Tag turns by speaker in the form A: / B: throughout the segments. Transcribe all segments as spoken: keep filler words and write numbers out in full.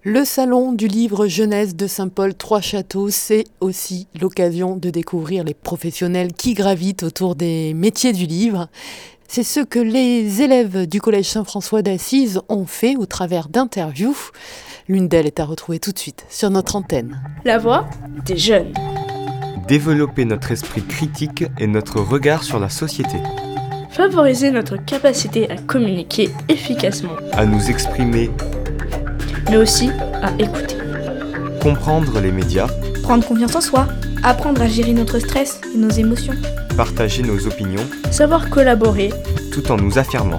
A: Le salon du livre jeunesse de Saint-Paul-Trois-Châteaux, c'est aussi l'occasion de découvrir les professionnels qui gravitent autour des métiers du livre. C'est ce que les élèves du collège Saint-François d'Assise ont fait au travers d'interviews. L'une d'elles est à retrouver tout de suite sur notre antenne.
B: La voix des jeunes.
C: Développer notre esprit critique et notre regard sur la société.
B: Favoriser notre capacité à communiquer efficacement.
C: À nous exprimer.
B: Mais aussi à écouter.
C: Comprendre les médias.
D: Prendre confiance en soi. Apprendre à gérer notre stress et nos émotions.
C: Partager nos opinions.
B: Savoir collaborer.
C: Tout en nous affirmant.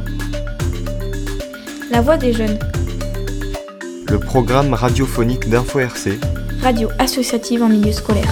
D: La voix des jeunes.
C: Le programme radiophonique d'Info R C.
D: Radio associative en milieu scolaire.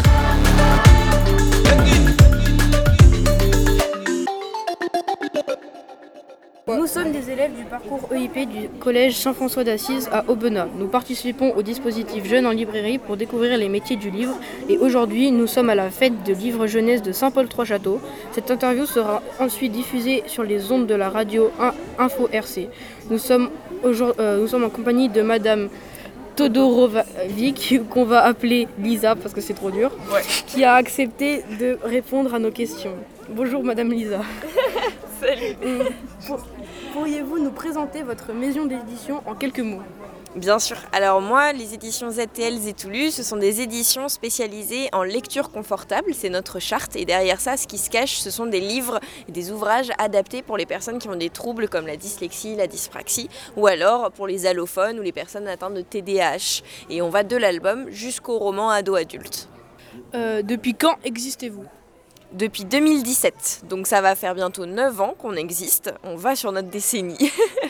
E: Nous sommes des élèves du parcours E I P du collège Saint-François d'Assise à Aubenas. Nous participons au dispositif Jeunes en librairie pour découvrir les métiers du livre. Et aujourd'hui, nous sommes à la fête de livre jeunesse de Saint-Paul-Trois-Châteaux. Cette interview sera ensuite diffusée sur les ondes de la radio Info R C. Nous sommes, euh, nous sommes en compagnie de Madame Todorovic, qu'on va appeler Lisa parce que c'est trop dur, ouais. Qui a accepté de répondre à nos questions. Bonjour Madame Lisa.
F: Salut.
E: Pour, pourriez-vous nous présenter votre maison d'édition en quelques mots ?
F: Bien sûr. Alors moi, les éditions Z T L Zétoulu, ce sont des éditions spécialisées en lecture confortable, c'est notre charte. Et derrière ça, ce qui se cache, ce sont des livres et des ouvrages adaptés pour les personnes qui ont des troubles comme la dyslexie, la dyspraxie, ou alors pour les allophones ou les personnes atteintes de T D A H. Et on va de l'album jusqu'au roman ado-adulte.
E: Euh, depuis quand existez-vous ?
F: Depuis deux mille dix-sept, donc ça va faire bientôt neuf ans qu'on existe, on va sur notre décennie.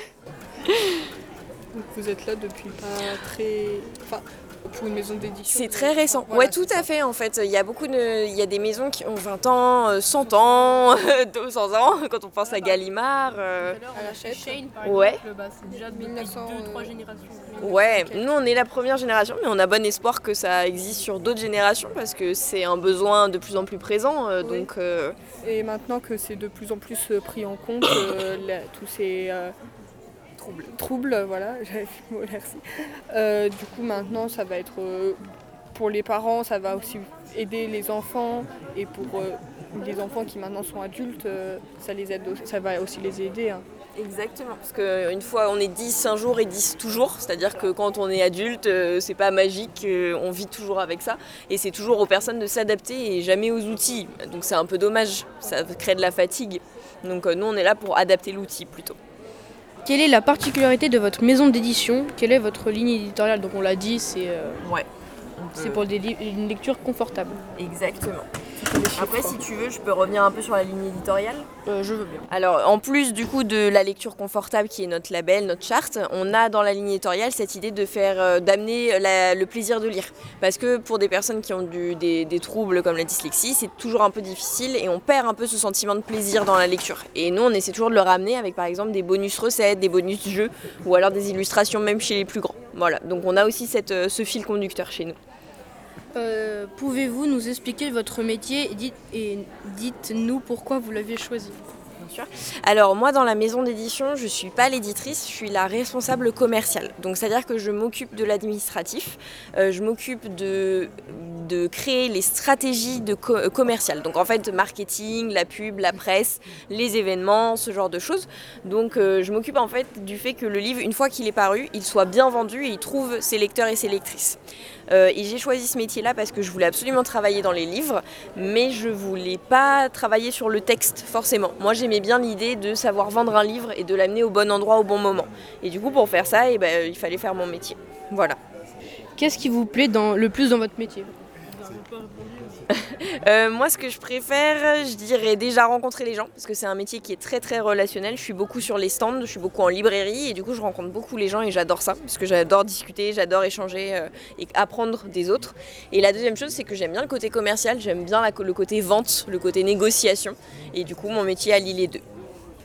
G: Donc vous êtes là depuis pas très... Enfin, pour une maison d'édition.
F: C'est très récent.
G: Voilà,
F: ouais, tout à fait en fait. Il y a beaucoup de... Il y a des maisons qui ont vingt ans, cent ans, deux cents ans, quand on pense à Gallimard. Euh...
E: À la Shane, par
F: ouais.
E: exemple, bah, c'est déjà depuis deux trois générations.
F: Ouais, nous on est la première génération, mais on a bon espoir que ça existe sur d'autres générations parce que c'est un besoin de plus en plus présent. Euh, oui. Donc, euh...
G: Et maintenant que c'est de plus en plus pris en compte, euh, la, tous ces... Euh, Trouble. Trouble, voilà, j'avais fait le mot, merci. Euh, du coup, maintenant, ça va être euh, pour les parents, ça va aussi aider les enfants, et pour euh, les enfants qui maintenant sont adultes, euh, ça les aide, ça va aussi les aider. Hein.
F: Exactement, parce qu'une fois on est dix un jour et dix toujours, c'est-à-dire que quand on est adulte, euh, c'est pas magique, euh, on vit toujours avec ça, et c'est toujours aux personnes de s'adapter et jamais aux outils. Donc c'est un peu dommage, ça crée de la fatigue. Donc euh, nous on est là pour adapter l'outil plutôt.
E: Quelle est la particularité de votre maison d'édition ? Quelle est votre ligne éditoriale ? Donc on l'a dit, c'est, euh,
F: ouais.
E: c'est pour des li- une lecture confortable.
F: Exactement. Après, si tu veux, je peux revenir un peu sur la ligne éditoriale.
E: Euh, je veux bien.
F: Alors, en plus du coup de la lecture confortable qui est notre label, notre charte, on a dans la ligne éditoriale cette idée de faire, euh, d'amener la, le plaisir de lire. Parce que pour des personnes qui ont du, des, des troubles comme la dyslexie, c'est toujours un peu difficile et on perd un peu ce sentiment de plaisir dans la lecture. Et nous, on essaie toujours de le ramener avec par exemple des bonus recettes, des bonus jeux ou alors des illustrations même chez les plus grands. Voilà, donc on a aussi cette, euh, ce fil conducteur chez nous.
E: Euh, pouvez-vous nous expliquer votre métier et, dites, et dites-nous pourquoi vous l'avez choisi ?
F: Bien sûr. Alors moi dans la maison d'édition, je ne suis pas l'éditrice, je suis la responsable commerciale. Donc c'est-à-dire que je m'occupe de l'administratif, euh, je m'occupe de, de créer les stratégies de co- commerciales. Donc en fait marketing, la pub, la presse, les événements, ce genre de choses. Donc euh, je m'occupe en fait du fait que le livre, une fois qu'il est paru, il soit bien vendu et il trouve ses lecteurs et ses lectrices. Euh, et j'ai choisi ce métier-là parce que je voulais absolument travailler dans les livres, mais je voulais pas travailler sur le texte forcément. Moi j'aimais bien l'idée de savoir vendre un livre et de l'amener au bon endroit au bon moment. Et du coup pour faire ça, eh ben, il fallait faire mon métier. Voilà.
E: Qu'est-ce qui vous plaît dans, le plus dans votre métier ?
F: euh, Moi ce que je préfère, je dirais déjà rencontrer les gens, parce que c'est un métier qui est très très relationnel. Je suis beaucoup sur les stands, je suis beaucoup en librairie et du coup je rencontre beaucoup les gens et j'adore ça, parce que j'adore discuter, j'adore échanger euh, et apprendre des autres. Et la deuxième chose, c'est que j'aime bien le côté commercial, j'aime bien la, le côté vente, le côté négociation, et du coup mon métier allie les deux.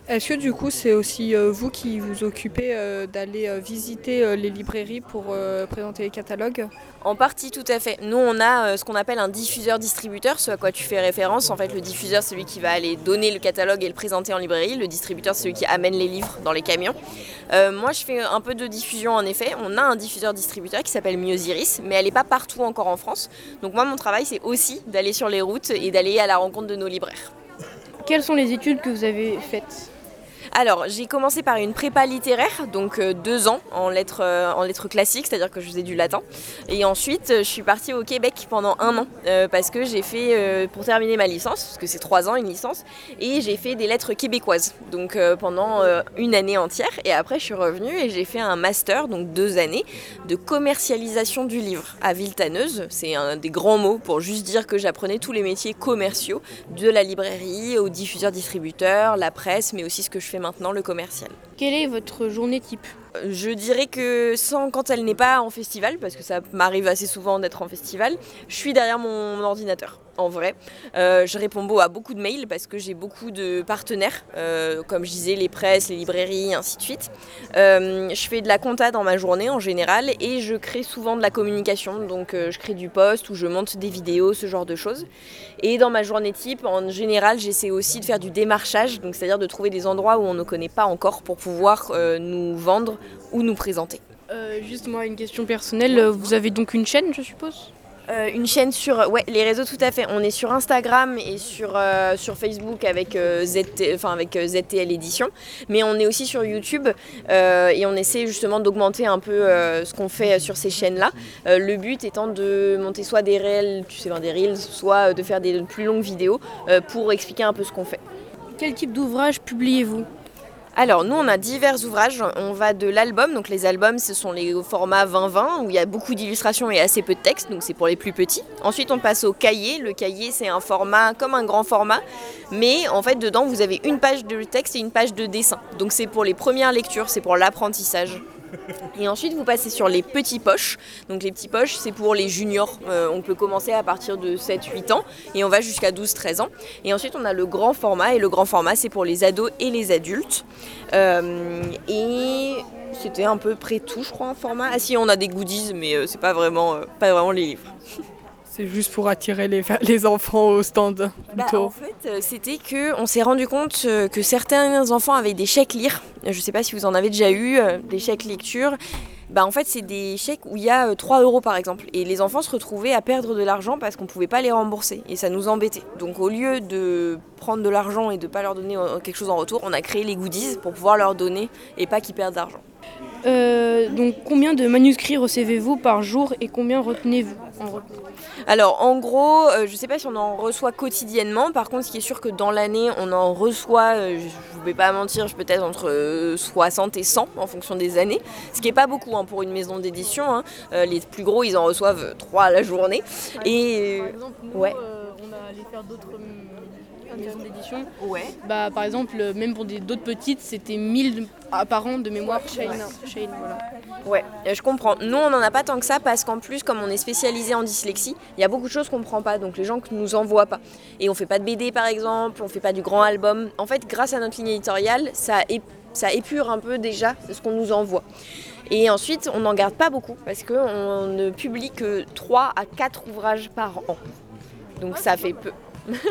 G: Est-ce que du coup c'est aussi euh, vous qui vous occupez euh, d'aller euh, visiter euh, les librairies pour euh, présenter les catalogues ?
F: En partie, tout à fait. Nous, on a euh, ce qu'on appelle un diffuseur-distributeur, ce à quoi tu fais référence. En fait, le diffuseur, c'est celui qui va aller donner le catalogue et le présenter en librairie. Le distributeur, c'est celui qui amène les livres dans les camions. Euh, moi, je fais un peu de diffusion, en effet. On a un diffuseur-distributeur qui s'appelle Mioziris, mais elle n'est pas partout encore en France. Donc moi, mon travail, c'est aussi d'aller sur les routes et d'aller à la rencontre de nos libraires.
E: Quelles sont les études que vous avez faites ?
F: Alors, j'ai commencé par une prépa littéraire, donc euh, deux ans en lettres, euh, en lettres classiques, c'est-à-dire que je faisais du latin. Et ensuite, je suis partie au Québec pendant un an, euh, parce que j'ai fait, euh, pour terminer ma licence, parce que c'est trois ans une licence, et j'ai fait des lettres québécoises, donc euh, pendant euh, une année entière. Et après, je suis revenue et j'ai fait un master, donc deux années, de commercialisation du livre à Villetaneuse. C'est un des grands mots pour juste dire que j'apprenais tous les métiers commerciaux, de la librairie au diffuseur-distributeur, la presse, mais aussi ce que je fais maintenant, le commercial.
E: Quelle est votre journée type ?
F: Je dirais que sans, quand elle n'est pas en festival, parce que ça m'arrive assez souvent d'être en festival, je suis derrière mon ordinateur, en vrai. Euh, je réponds beau à beaucoup de mails parce que j'ai beaucoup de partenaires, euh, comme je disais, les presses, les librairies, ainsi de suite. Euh, je fais de la compta dans ma journée en général et je crée souvent de la communication, donc euh, je crée du post ou je monte des vidéos, ce genre de choses. Et dans ma journée type, en général, j'essaie aussi de faire du démarchage, donc c'est-à-dire de trouver des endroits où on ne connaît pas encore pour pouvoir euh, nous vendre ou nous présenter.
E: Euh, juste moi, une question personnelle. Vous avez donc une chaîne, je suppose ?
F: Euh, une chaîne sur ouais, les réseaux, tout à fait. On est sur Instagram et sur, euh, sur Facebook avec, euh, Z T, enfin, avec euh, Z T L Édition, mais on est aussi sur YouTube euh, et on essaie justement d'augmenter un peu euh, ce qu'on fait sur ces chaînes-là. Euh, le but étant de monter soit des réels, tu sais, des reels, soit de faire des plus longues vidéos euh, pour expliquer un peu ce qu'on fait.
E: Quel type d'ouvrage publiez-vous ?
F: Alors nous on a divers ouvrages, on va de l'album, donc les albums ce sont les formats vingt vingt où il y a beaucoup d'illustrations et assez peu de texte, donc c'est pour les plus petits. Ensuite on passe au cahier, le cahier c'est un format comme un grand format, mais en fait dedans vous avez une page de texte et une page de dessin, donc c'est pour les premières lectures, c'est pour l'apprentissage. Et ensuite vous passez sur les petits poches, donc les petits poches c'est pour les juniors, euh, on peut commencer à partir de sept huit ans et on va jusqu'à douze treize ans. Et ensuite on a le grand format et le grand format c'est pour les ados et les adultes. Euh, et c'était à peu près tout je crois en format. Ah si on a des goodies mais euh, c'est pas vraiment, euh, pas vraiment les livres.
G: C'est juste pour attirer les, les enfants au stand plutôt.
F: Bah, en fait, c'était qu'on s'est rendu compte que certains enfants avaient des chèques lire. Je ne sais pas si vous en avez déjà eu, des chèques lecture. Bah, en fait, c'est des chèques où il y a trois euros par exemple. Et les enfants se retrouvaient à perdre de l'argent parce qu'on ne pouvait pas les rembourser. Et ça nous embêtait. Donc au lieu de prendre de l'argent et de ne pas leur donner quelque chose en retour, on a créé les goodies pour pouvoir leur donner et pas qu'ils perdent d'argent.
E: Euh, donc combien de manuscrits recevez-vous par jour et combien retenez-vous en retenez
F: Alors en gros, euh, je ne sais pas si on en reçoit quotidiennement, par contre ce qui est sûr que dans l'année on en reçoit, euh, je ne vais pas mentir, peut-être entre euh, soixante et cent en fonction des années, ce qui n'est pas beaucoup hein, pour une maison d'édition, hein. euh, les plus gros ils en reçoivent trois à la journée.
E: Par
F: et
E: exemple, par exemple nous
F: ouais.
E: euh, on a allé faire d'autres maisons d'édition.
F: Ouais.
E: Bah, par exemple, même pour des, d'autres petites, c'était mille par an de mémoire. Shane, Shane, voilà.
F: Ouais, je comprends. Nous, on n'en a pas tant que ça parce qu'en plus, comme on est spécialisé en dyslexie, il y a beaucoup de choses qu'on ne prend pas, donc les gens ne nous envoient pas. Et on ne fait pas de B D, par exemple, on ne fait pas du grand album. En fait, grâce à notre ligne éditoriale, ça, ép- ça épure un peu déjà ce qu'on nous envoie. Et ensuite, on n'en garde pas beaucoup parce qu'on ne publie que trois à quatre ouvrages par an. Donc ça fait peu.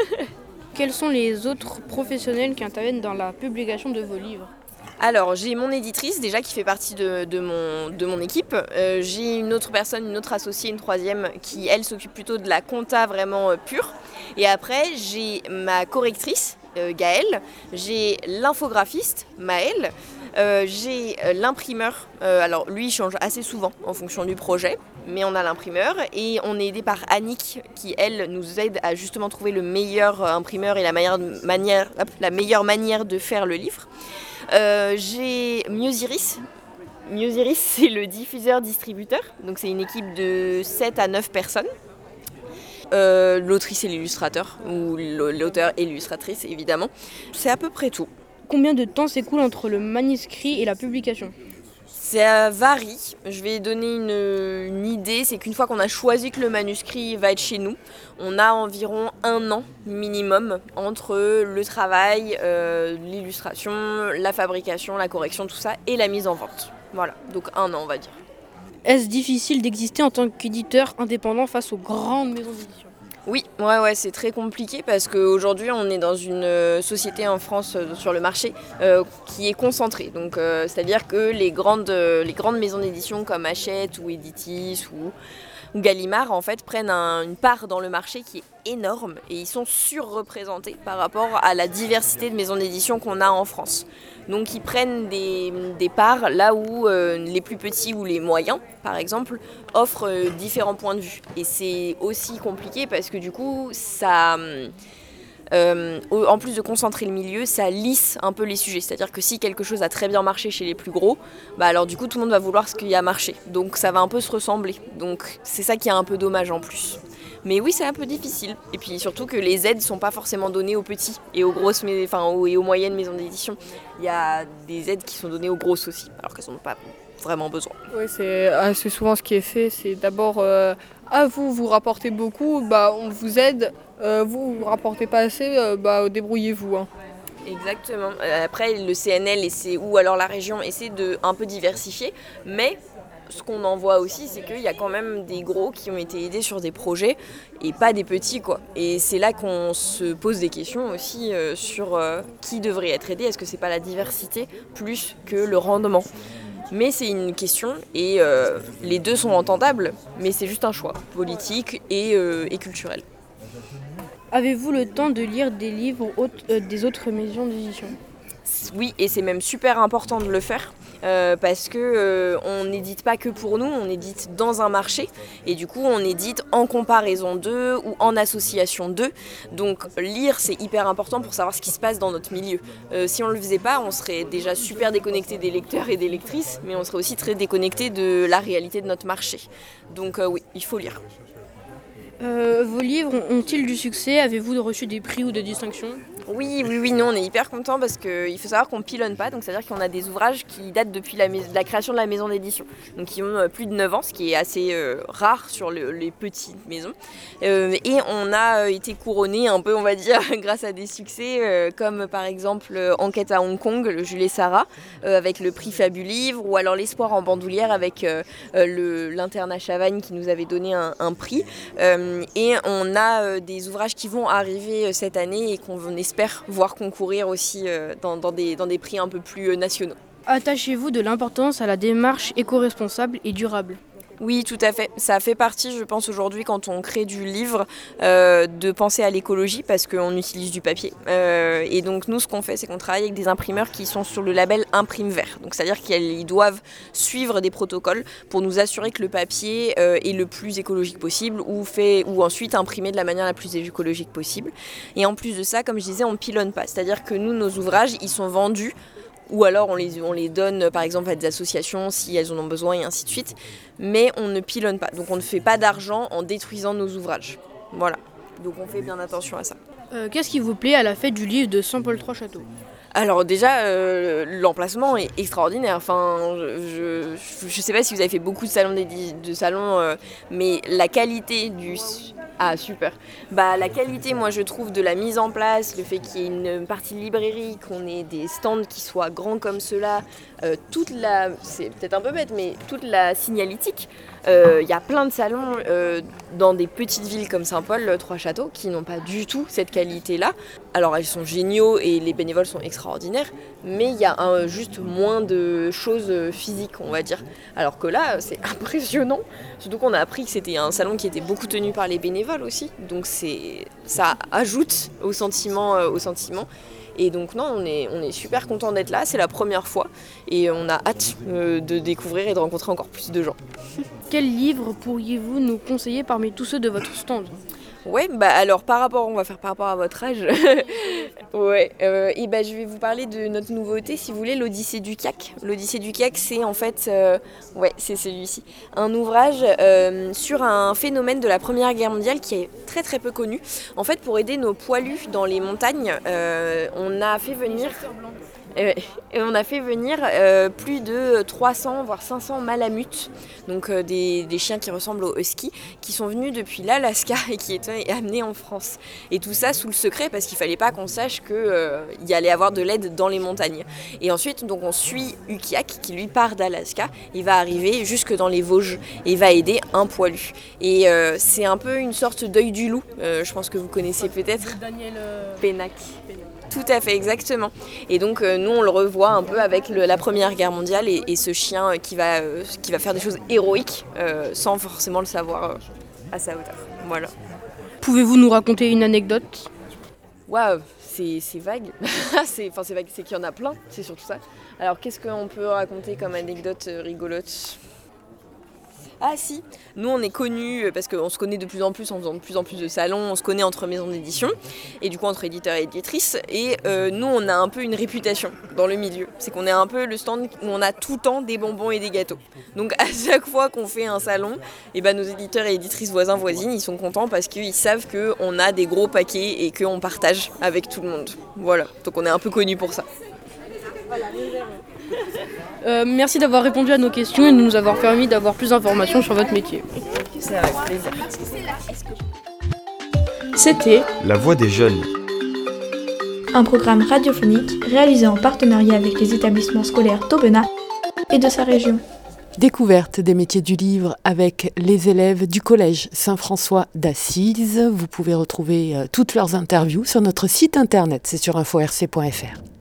E: Quels sont les autres professionnels qui interviennent dans la publication de vos livres ?
F: Alors, j'ai mon éditrice déjà qui fait partie de, de, mon, de mon équipe. Euh, j'ai une autre personne, une autre associée, une troisième qui, elle, s'occupe plutôt de la compta vraiment euh, pure. Et après, j'ai ma correctrice, euh, Gaëlle. J'ai l'infographiste, Maëlle. Euh, j'ai l'imprimeur. Euh, alors, lui, il change assez souvent en fonction du projet. Mais on a l'imprimeur et on est aidé par Annick qui, elle, nous aide à justement trouver le meilleur imprimeur et la meilleure manière, la meilleure manière de faire le livre. Euh, j'ai Mioziris. Mioziris, c'est le diffuseur-distributeur. Donc c'est une équipe de sept à neuf personnes. Euh, l'autrice et l'illustrateur, ou l'auteur et l'illustratrice, évidemment. C'est à peu près tout.
E: Combien de temps s'écoule entre le manuscrit et la publication ?
F: Ça varie. Je vais donner une, une idée, c'est qu'une fois qu'on a choisi que le manuscrit va être chez nous, on a environ un an minimum entre le travail, euh, l'illustration, la fabrication, la correction, tout ça, et la mise en vente. Voilà, donc un an on va dire.
E: Est-ce difficile d'exister en tant qu'éditeur indépendant face aux grandes maisons d'édition ?
F: Oui, ouais, ouais, c'est très compliqué parce qu'aujourd'hui on est dans une euh, société en France euh, sur le marché euh, qui est concentrée. Donc, euh, c'est-à-dire que les grandes, euh, les grandes maisons d'édition comme Hachette ou Editis ou, ou Gallimard en fait prennent un, une part dans le marché qui est énorme et ils sont surreprésentés par rapport à la diversité de maisons d'édition qu'on a en France. Donc ils prennent des, des parts là où euh, les plus petits ou les moyens, par exemple, offrent euh, différents points de vue. Et c'est aussi compliqué parce que du coup, ça, euh, en plus de concentrer le milieu, ça lisse un peu les sujets. C'est-à-dire que si quelque chose a très bien marché chez les plus gros, bah alors du coup tout le monde va vouloir ce qui a marché. Donc ça va un peu se ressembler. Donc c'est ça qui est un peu dommage en plus. Mais oui, c'est un peu difficile. Et puis surtout que les aides ne sont pas forcément données aux petits et aux grosses, enfin, aux, et aux moyennes maisons d'édition. Il y a des aides qui sont données aux grosses aussi, alors qu'elles n'en ont pas vraiment besoin.
G: Oui, c'est assez souvent ce qui est fait. C'est d'abord, euh, ah vous, vous rapportez beaucoup, bah on vous aide. Euh, vous, vous rapportez pas assez, euh, bah débrouillez-vous. Hein.
F: Exactement. Après, le C N L essaie, ou alors la région essaie de un peu diversifier, mais ce qu'on en voit aussi, c'est qu'il y a quand même des gros qui ont été aidés sur des projets et pas des petits, quoi. Et c'est là qu'on se pose des questions aussi euh, sur euh, qui devrait être aidé. Est-ce que c'est pas la diversité plus que le rendement ? Mais c'est une question et euh, les deux sont entendables, mais c'est juste un choix politique et, euh, et culturel.
E: Avez-vous le temps de lire des livres autres, euh, des autres maisons d'édition ?
F: Oui, et c'est même super important de le faire euh, parce que euh, on n'édite pas que pour nous, on édite dans un marché et du coup on édite en comparaison d'eux ou en association d'eux. Donc lire c'est hyper important pour savoir ce qui se passe dans notre milieu. Euh, si on le faisait pas, on serait déjà super déconnecté des lecteurs et des lectrices, mais on serait aussi très déconnecté de la réalité de notre marché. Donc euh, oui, il faut lire.
E: Euh, vos livres ont-ils du succès ? Avez-vous reçu des prix ou des distinctions ?
F: Oui, oui, oui, nous on est hyper contents parce qu'il faut savoir qu'on pilonne pas, donc c'est-à-dire qu'on a des ouvrages qui datent depuis la, mais- la création de la maison d'édition, donc qui ont euh, plus de neuf ans, ce qui est assez euh, rare sur le, les petites maisons. Euh, et on a euh, été couronné un peu, on va dire, grâce à des succès euh, comme par exemple euh, Enquête à Hong Kong, le Jules et Sarah, euh, avec le prix Fabulivre, ou alors L'Espoir en bandoulière avec euh, euh, le, l'internat Chavagne qui nous avait donné un, un prix. Euh, et on a euh, des ouvrages qui vont arriver euh, cette année et qu'on espère voir concourir aussi euh, dans, dans, des, dans des prix un peu plus euh, nationaux.
E: Attachez-vous de l'importance à la démarche éco-responsable et durable ?
F: Oui, tout à fait. Ça fait partie, je pense, aujourd'hui, quand on crée du livre, euh, de penser à l'écologie parce qu'on utilise du papier. Euh, et donc, nous, ce qu'on fait, c'est qu'on travaille avec des imprimeurs qui sont sur le label Imprime Vert. Donc, c'est-à-dire qu'ils doivent suivre des protocoles pour nous assurer que le papier euh, est le plus écologique possible ou, fait, ou ensuite imprimé de la manière la plus écologique possible. Et en plus de ça, comme je disais, on ne pilonne pas. C'est-à-dire que nous, nos ouvrages, ils sont vendus ou alors on les, on les donne par exemple à des associations si elles en ont besoin et ainsi de suite, mais on ne pilonne pas, donc on ne fait pas d'argent en détruisant nos ouvrages. Voilà, donc on fait bien attention à ça.
E: Euh, qu'est-ce qui vous plaît à la fête du livre de Saint-Paul trois Châteaux ?
F: Alors déjà, euh, l'emplacement est extraordinaire. Enfin, je ne sais pas si vous avez fait beaucoup de salons, de salons euh, mais la qualité du... Ah super. Bah la qualité, moi je trouve, de la mise en place, le fait qu'il y ait une partie librairie, qu'on ait des stands qui soient grands comme cela, euh, toute la, c'est peut-être un peu bête, mais toute la signalétique. Il euh, y a plein de salons euh, dans des petites villes comme Saint-Paul, trois Châteaux, qui n'ont pas du tout cette qualité-là. Alors ils sont géniaux et les bénévoles sont extraordinaires, mais il y a un, juste moins de choses physiques, on va dire. Alors que là, c'est impressionnant. Surtout qu'on a appris que c'était un salon qui était beaucoup tenu par les bénévoles aussi. Donc c'est, ça ajoute au sentiment, euh, au sentiment. Et donc non, on est, on est super content d'être là, c'est la première fois. Et on a hâte euh, de découvrir et de rencontrer encore plus de gens.
E: Quel livre pourriez-vous nous conseiller parmi tous ceux de votre stand ?
F: Ouais, bah alors par rapport, on va faire par rapport à votre âge. ouais, euh, et bah je vais vous parler de notre nouveauté, si vous voulez, l'Odyssée du C A C. L'Odyssée du C A C, c'est en fait, euh, ouais, c'est celui-ci, un ouvrage euh, sur un phénomène de la Première Guerre mondiale qui est très très peu connu. En fait, pour aider nos poilus dans les montagnes, euh, on a fait venir. Et, et on a fait venir euh, plus de trois cents voire cinq cents malamutes, donc euh, des, des chiens qui ressemblent aux huskies, qui sont venus depuis l'Alaska et qui étaient amenés en France. Et tout ça sous le secret parce qu'il fallait pas qu'on sache qu'il euh, y allait avoir de l'aide dans les montagnes. Et ensuite donc on suit Ukiak qui lui part d'Alaska, il va arriver jusque dans les Vosges et il va aider un poilu. Et euh, c'est un peu une sorte d'œil du loup, euh, je pense que vous connaissez peut-être.
E: Daniel euh...
F: Pénac. Tout à fait, exactement. Et donc euh, nous on le revoit un peu avec le, la Première Guerre mondiale et, et ce chien euh, qui, va, euh, qui va faire des choses héroïques euh, sans forcément le savoir euh, à sa hauteur. Voilà.
E: Pouvez-vous nous raconter une anecdote ?
F: Waouh, c'est, c'est vague. c'est, enfin c'est vague, c'est qu'il y en a plein, c'est surtout ça. Alors qu'est-ce qu'on peut raconter comme anecdote euh, rigolote ? Ah si, nous on est connus parce qu'on se connaît de plus en plus en faisant de plus en plus de salons, on se connaît entre maisons d'édition et du coup entre éditeurs et éditrices et euh, nous on a un peu une réputation dans le milieu. C'est qu'on est un peu le stand où on a tout le temps des bonbons et des gâteaux. Donc à chaque fois qu'on fait un salon, et ben nos éditeurs et éditrices voisins voisines ils sont contents parce qu'ils savent qu'on a des gros paquets et qu'on partage avec tout le monde. Voilà, donc on est un peu connus pour ça.
E: Euh, merci d'avoir répondu à nos questions et de nous avoir permis d'avoir plus d'informations sur votre métier.
F: C'est avec plaisir.
B: C'était
C: La voix des jeunes.
D: Un programme radiophonique réalisé en partenariat avec les établissements scolaires d'Aubenas et de sa région.
A: Découverte des métiers du livre avec les élèves du collège Saint-François d'Assise. Vous pouvez retrouver toutes leurs interviews sur notre site internet, c'est sur info r c point f r.